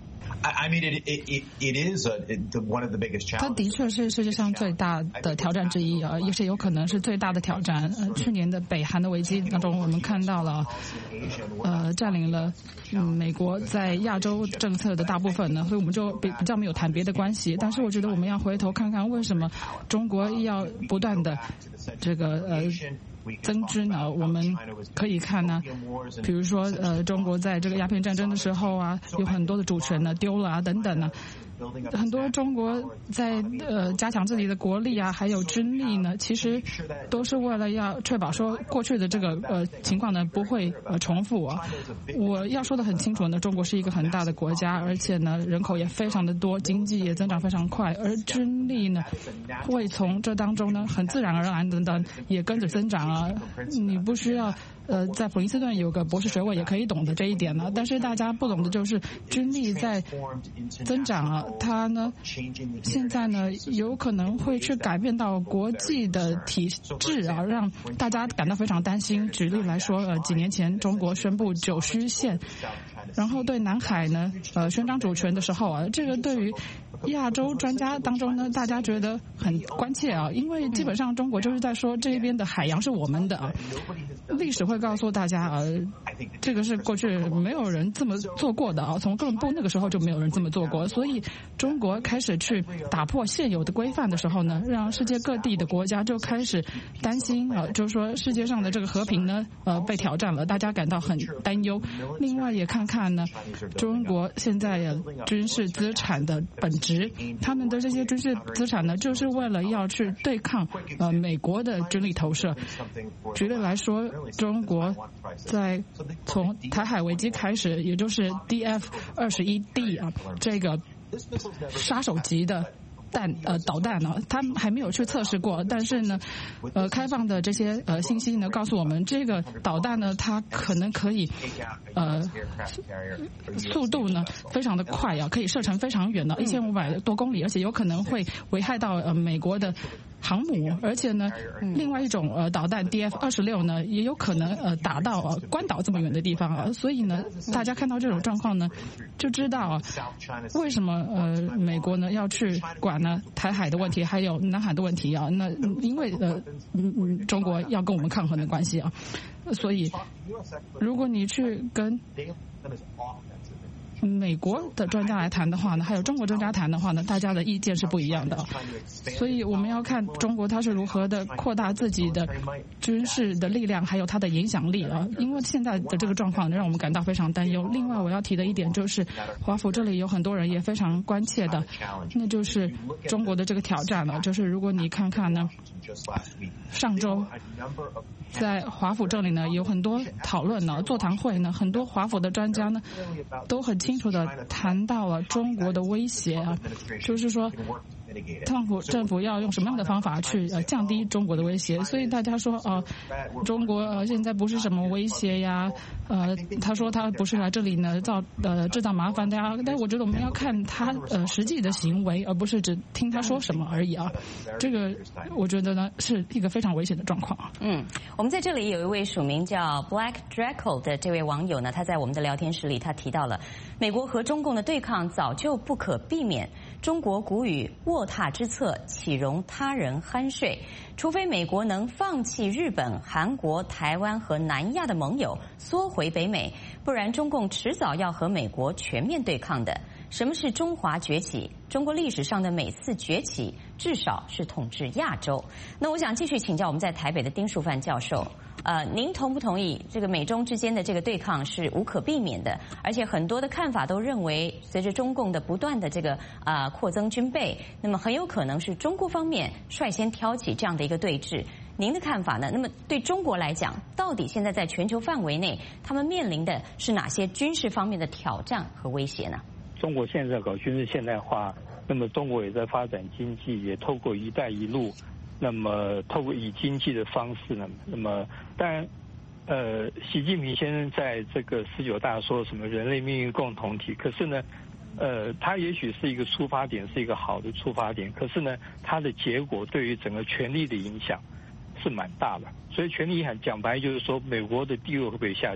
I mean, it it it is a, it, one of the biggest challenges. 它的确是世界上最大的挑战之一啊，也是有可能是最大的挑战。呃，去年的北韩的危机当中，我们看到了，呃，占领了嗯美国在亚洲政策的大部分呢，所以我们就比比较没有谈别的关系。但是我觉得我们要回头看看为什么中国要不断的这个呃。增之呢，我们可以看呢，比如说呃，中国在这个鸦片战争的时候啊，有很多的主权呢丢了啊，等等呢。很多中国在呃加强自己的国力啊，还有军力呢，其实都是为了要确保说过去的这个呃情况呢不会呃重复啊。我要说的很清楚呢，中国是一个很大的国家，而且呢人口也非常的多，经济也增长非常快，而军力呢会从这当中呢很自然而然等等也跟着增长啊。你不需要。呃，在普林斯顿有个博士学位也可以懂得这一点呢，但是大家不懂的就是军力在增长啊，它呢现在呢有可能会去改变到国际的体制啊，让大家感到非常担心。举例来说，呃，几年前中国宣布九虚线，然后对南海呢呃宣张主权的时候啊，这个对于亚洲专家当中呢，大家觉得很关切啊，因为基本上中国就是在说这边的海洋是我们的啊。历史会告诉大家啊，这个是过去没有人这么做过的啊，从哥伦布那个时候就没有人这么做过，所以中国开始去打破现有的规范的时候呢，让世界各地的国家就开始担心啊，就是说世界上的这个和平呢，呃，被挑战了，大家感到很担忧。另外也看看呢，中国现在军事资产的本质，他们的这些军事资产呢，就是为了要去对抗呃美国的军力投射。举例来说，中国在从台海危机开始，也就是 D F 二十一 D 啊，这个杀手级的弹呃导弹呢，他们还没有去测试过，但是呢，呃，开放的这些呃信息呢，告诉我们这个导弹呢，它可能可以呃速度呢非常的快啊，可以射程非常远的，一千五百多公里，而且有可能会危害到呃美国的航母，而且呢，另外一种呃导弹 D F 二十六呢，也有可能呃打到呃关岛这么远的地方啊，所以呢，大家看到这种状况呢，就知道啊，为什么呃美国呢要去管呢台海的问题，还有南海的问题啊，那因为呃嗯嗯中国要跟我们抗衡的关系啊，所以如果你去跟美国的专家来谈的话呢，还有中国专家谈的话呢，大家的意见是不一样的，所以我们要看中国它是如何的扩大自己的军事的力量，还有它的影响力啊。因为现在的这个状况让我们感到非常担忧。另外我要提的一点就是，华府这里有很多人也非常关切的，那就是中国的这个挑战了。就是如果你看看呢，上周在华府这里呢有很多讨论呢，座谈会呢，很多华府的专家呢都很清楚的谈到了中国的威胁啊，就是说特朗普政府要用什么样的方法去呃降低中国的威胁。所以大家说呃中国呃现在不是什么威胁呀，呃他说他不是来这里呢造呃制造麻烦的呀，但我觉得我们要看他呃实际的行为，而不是只听他说什么而已啊。这个我觉得呢是一个非常危险的状况。 嗯，我们在这里有一位署名叫 Black Draco 的这位网友呢，他在我们的聊天室里他提到了美国和中共的对抗早就不可避免，中国古语卧榻之侧岂容他人酣睡，除非美国能放弃日本、韩国、台湾和南亚的盟友，缩回北美，不然中共迟早要和美国全面对抗的。什么是中华崛起？中国历史上的每次崛起至少是统治亚洲。那我想继续请教我们在台北的丁树范教授，呃，您同不同意这个美中之间的这个对抗是无可避免的？而且很多的看法都认为，随着中共的不断的这个啊、呃、扩增军备，那么很有可能是中国方面率先挑起这样的一个对峙。您的看法呢？那么对中国来讲，到底现在在全球范围内，他们面临的是哪些军事方面的挑战和威胁呢？ 中国现在搞军事现代化，那么中国也在发展经济，也透过“一带一路”，那么透过以经济的方式呢，那么当然，呃，习近平先生在这个十九大说什么人类命运共同体，可是呢，呃，他也许是一个出发点，是一个好的出发点，可是呢，它的结果对于整个权力的影响是蛮大的。所以权力影响讲白就是说，美国的地位会不会下降？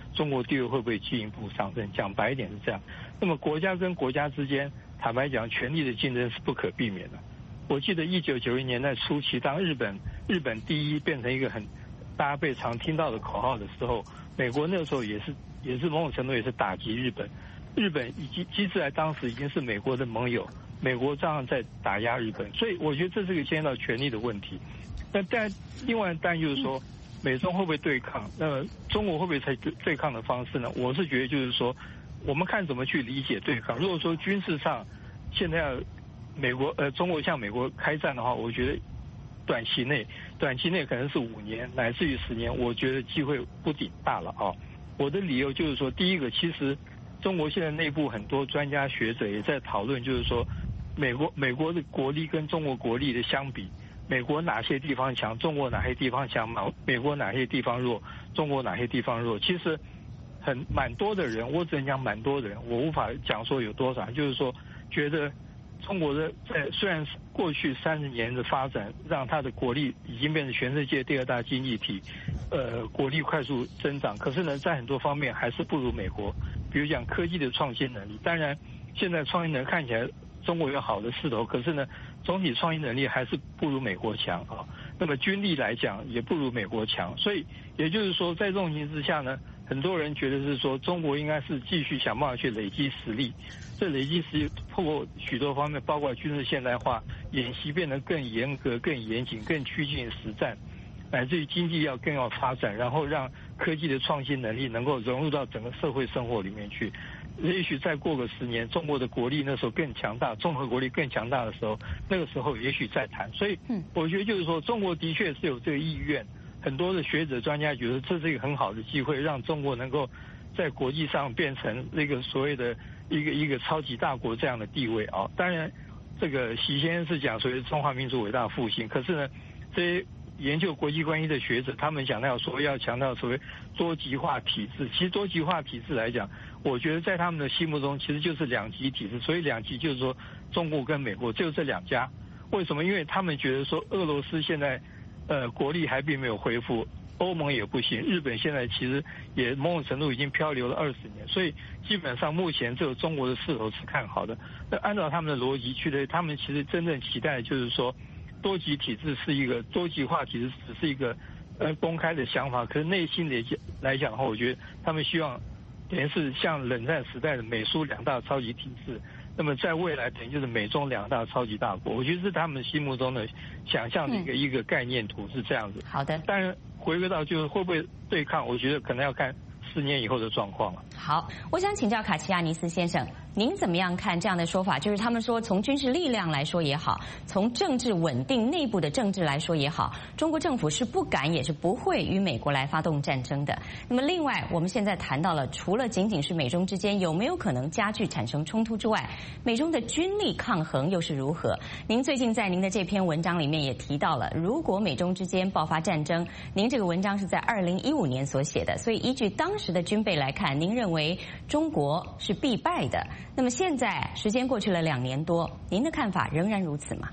中国地位会不会进一步上升？讲白一点是这样。那么国家跟国家之间，坦白讲，权力的竞争是不可避免的。我记得一九九零年代初期，当日本日本第一变成一个很大家被常听到的口号的时候，美国那个时候也是也是某种程度也是打击日本。日本以及其实在当时已经是美国的盟友，美国这样在打压日本，所以我觉得这是个牵涉到权力的问题。那但另外当然就是说，美中会不会对抗？那中国会不会采取对抗的方式呢？我是觉得就是说，我们看怎么去理解对抗。如果说军事上现在要美国呃中国向美国开战的话，我觉得短期内短期内可能是五年乃至于十年，我觉得机会不顶大了啊。我的理由就是说，第一个，其实中国现在内部很多专家学者也在讨论，就是说美国美国的国力跟中国国力的相比，美国哪些地方强，中国哪些地方强，美国哪些地方弱，中国哪些地方弱。其实很蛮多的人，我只能讲蛮多的人，我无法讲说有多少，就是说觉得中国的在虽然过去三十年的发展让它的国力已经变成全世界第二大经济体，呃，国力快速增长，可是呢，在很多方面还是不如美国。比如讲科技的创新能力，当然现在创新能力看起来中国有好的势头，可是呢，总体创新能力还是不如美国强啊。那么军力来讲也不如美国强，所以也就是说，在这种情况之下呢，很多人觉得是说中国应该是继续想办法去累积实力。这累积实力透过许多方面，包括军事现代化、演习变得更严格、更严谨、更趋近实战，乃至于经济要更要发展，然后让科技的创新能力能够融入到整个社会生活里面去。也许再过个十年，中国的国力那时候更强大，综合国力更强大的时候，那个时候也许再谈。所以，我觉得就是说，中国的确是有这个意愿。很多的学者专家觉得这是一个很好的机会，让中国能够在国际上变成那个所谓的一个一个超级大国这样的地位啊。当然，这个习先生是讲所谓中华民族伟大复兴，可是呢，这些研究国际关系的学者，他们强调说要强调所谓多极化体制。其实多极化体制来讲，我觉得在他们的心目中其实就是两极体制。所以两极就是说中国跟美国只有这两家。为什么？因为他们觉得说俄罗斯现在呃国力还并没有恢复，欧盟也不行，日本现在其实也某种程度已经漂流了二十年，所以基本上目前只有中国的势头是看好的。那按照他们的逻辑去的，他们其实真正期待的就是说多极体制是一个多极化体制只是一个呃公开的想法，可是内心的来讲的话，我觉得他们希望等于是像冷战时代的美苏两大超级体制，那么在未来等于就是美中两大超级大国，我觉得是他们心目中的想象的一个、嗯、一个概念图是这样子。 好的， 当然回归到就是会不会对抗，我觉得可能要看四年以后的状况了。 好，我想请教卡齐亚尼斯先生，您怎么样看这样的说法？就是他们说，从军事力量来说也好，从政治稳定内部的政治来说也好，中国政府是不敢也是不会与美国来发动战争的。那么另外，我们现在谈到了，除了仅仅是美中之间有没有可能加剧产生冲突之外，美中的军力抗衡又是如何？您最近在您的这篇文章里面也提到了，如果美中之间爆发战争，您这个文章是在二零一五年所写的，所以依据当时的军备来看，您认为中国是必败的。那么现在时间过去了两年多，您的看法仍然如此吗？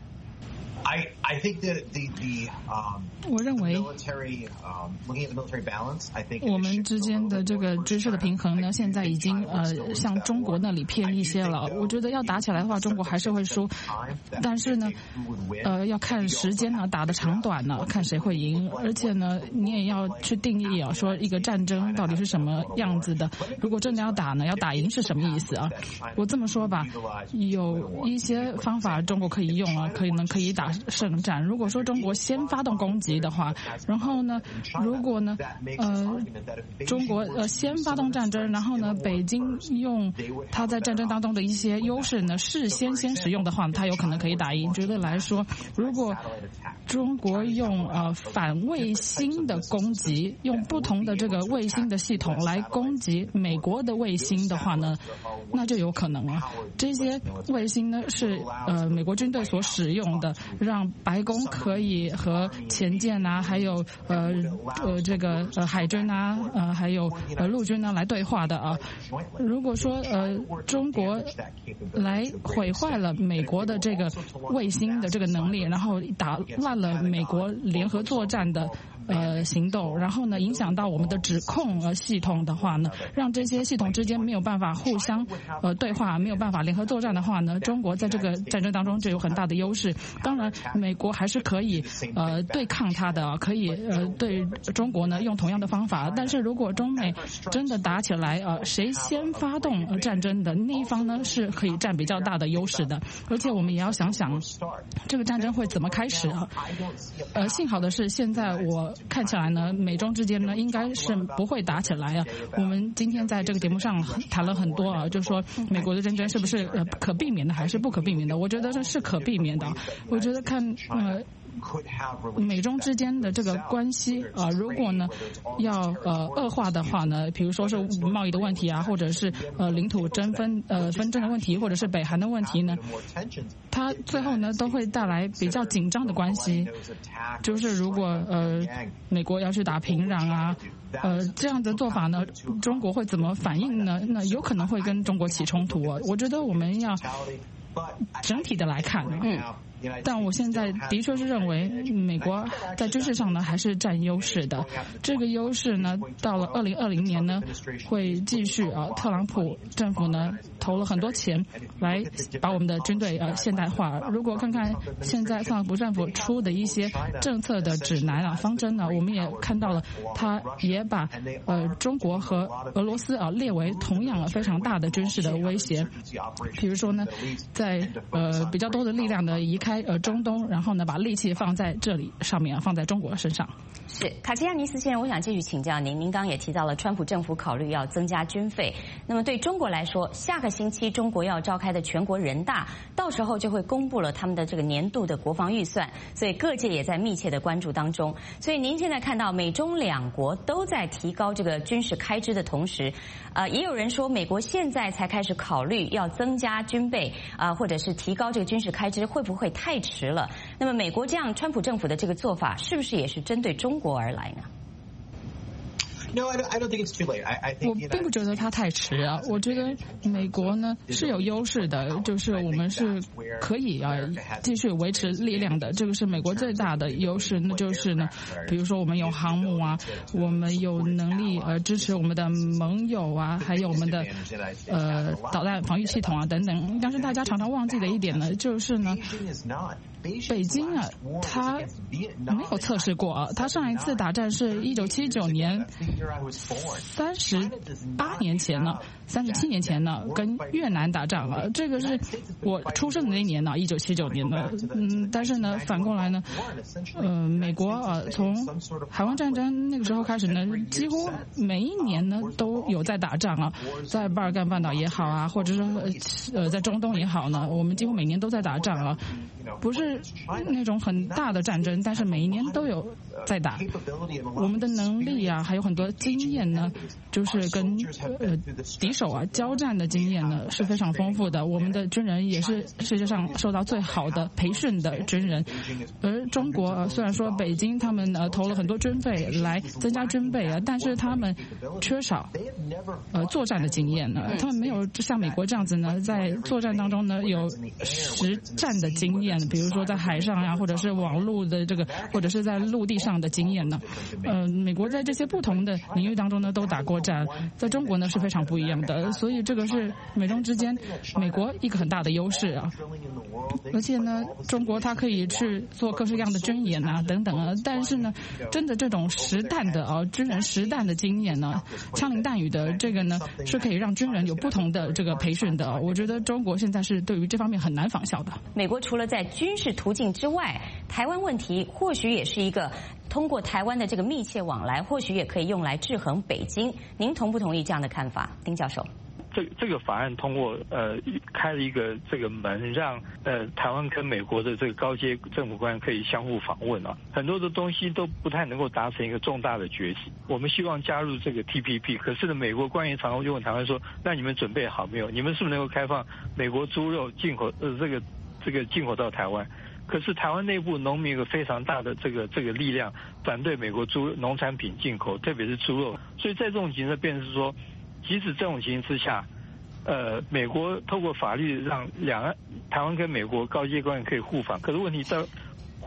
I I think that the the um 我认为 military um looking at the military balance, I think 我们之间的这个军事的平衡呢，现在已经呃向中国那里偏一些了。我觉得要打起来的话，中国还是会输，但是呢，呃要看时间呢，打的长短呢，看谁会赢。而且呢，你也要去定义啊，说一个战争到底是什么样子的。如果真的要打呢，要打赢是什么意思啊？我这么说吧，有一些方法中国可以用啊，可以能可以打胜战。如果说中国先发动攻击的话，然后呢，如果呢，呃，中国呃先发动战争，然后呢，北京用他在战争当中的一些优势呢，事先先使用的话，他有可能可以打赢。举例来说，如果中国用呃反卫星的攻击，用不同的这个卫星的系统来攻击美国的卫星的话呢，那就有可能了。这些卫星呢是呃美国军队所使用的，让白宫可以和前舰啊，还有呃呃这个呃海军啊，呃还有呃陆军呢来对话的啊。如果说呃中国来毁坏了美国的这个卫星的这个能力，然后打烂了美国联合作战的呃行动，然后呢影响到我们的指控呃系统的话呢，让这些系统之间没有办法互相呃对话，没有办法联合作战的话呢，中国在这个战争当中就有很大的优势。当然，美国还是可以呃对抗它的，可以呃对中国呢用同样的方法。但是如果中美真的打起来，呃谁先发动呃战争的那一方呢是可以占比较大的优势的。而且我们也要想想这个战争会怎么开始啊？呃，幸好的是现在我看起来呢，美中之间呢应该是不会打起来啊。我们今天在这个节目上谈了很多啊，就说美国的战争是不是呃可避免的还是不可避免的？我觉得这是可避免的。我觉得看呃。美中之间的这个关系啊、呃，如果呢要呃恶化的话呢，比如说是贸易的问题啊，或者是呃领土争分呃纷争的问题，或者是北韩的问题呢，它最后呢都会带来比较紧张的关系。就是如果呃美国要去打平壤啊，呃这样的做法呢，中国会怎么反应呢？那有可能会跟中国起冲突啊。我觉得我们要整体的来看，嗯。但我现在的确是认为，美国在军事上呢还是占优势的。这个优势呢，到了二零二零年呢，会继续啊。特朗普政府呢投了很多钱来把我们的军队呃现代化。如果看看现在特朗普政府出的一些政策的指南啊方针呢，我们也看到了，他也把呃中国和俄罗斯啊列为同样非常大的军事的威胁。比如说呢，在呃比较多的力量的移开。开呃中东，然后呢把力气放在这里上面，放在中国身上。 是卡奇亚尼斯先生，我想继续请教您。您刚刚也提到了，川普政府考虑要增加军费。那么对中国来说，下个星期中国要召开的全国人大，到时候就会公布了他们的这个年度的国防预算，所以各界也在密切的关注当中。所以您现在看到美中两国都在提高这个军事开支的同时，呃，也有人说美国现在才开始考虑要增加军备啊、呃，或者是提高这个军事开支，会不会太迟了？那么美国这样川普政府的这个做法，是不是也是针对中国而来呢？ 我并不觉得它太迟啊，我觉得美国呢是有优势的，就是我们是可以啊继续维持力量的，这个是美国最大的优势，那就是呢，比如说我们有航母啊，我们有能力呃支持我们的盟友啊，还有我们的呃导弹防御系统啊等等。但是大家常常忘记的一点呢，就是呢。北京啊，他没有测试过啊。他上一次打仗是一九七九年，三十八年前呢，三十七年前呢，跟越南打仗了。这个是我出生的那一年呢，一九七九年的。嗯，但是呢，反过来呢，呃，美国啊，从海湾战争那个时候开始呢，几乎每一年呢都有在打仗啊，在巴尔干半岛也好啊，或者是呃在中东也好呢，我们几乎每年都在打仗啊。不是那种很大的战争，但是每一年都有在打。我们的能力啊，还有很多经验呢，就是跟呃敌手啊交战的经验呢是非常丰富的。我们的军人也是世界上受到最好的培训的军人。而中国、呃、虽然说北京他们呃投了很多军费来增加军备啊，但是他们缺少呃作战的经验呢，他们没有像美国这样子呢，在作战当中呢有实战的经验。比如说在海上呀、啊，或者是网络的这个，或者是在陆地上的经验呢，呃，美国在这些不同的领域当中呢都打过战，在中国呢是非常不一样的，所以这个是美中之间美国一个很大的优势啊。而且呢，中国它可以去做各式各样的军演啊等等啊，但是呢，真的这种实弹的啊军人实弹的经验呢，枪林弹雨的这个呢，是可以让军人有不同的这个培训的。我觉得中国现在是对于这方面很难仿效的。 美国除了在军事途径之外，台湾问题或许也是一个通过台湾的这个密切往来，或许也可以用来制衡北京。您同不同意这样的看法，丁教授？ 这这个法案通过，呃，开了一个这个门，让呃台湾跟美国的这个高阶政府官员可以相互访问啊。很多的东西都不太能够达成一个重大的决议。我们希望加入这个 T P P， 可是呢，美国官员常常就问台湾说：“那你们准备好没有？你们是不是能够开放美国猪肉进口？呃，这个这个进口到台湾？”可是台湾内部农民有个非常大的这个这个力量反对美国猪农产品进口，特别是猪肉。所以在这种情况下，变成是说，即使这种情形之下，呃，美国透过法律让两岸台湾跟美国高阶官员可以互访，可是问题到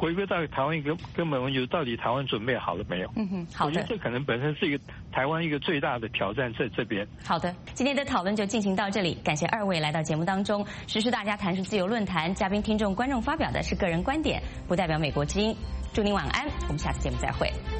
回归到台湾一个根本问题，就是到底台湾准备好了没有？ 嗯哼，好的。 我觉得这可能本身是一个台湾一个最大的挑战在这边。 好的，今天的讨论就进行到这里，感谢二位来到节目当中。时事大家谈是自由论坛，嘉宾、听众、观众发表的是个人观点，不代表美国之音。祝您晚安，我们下次节目再会。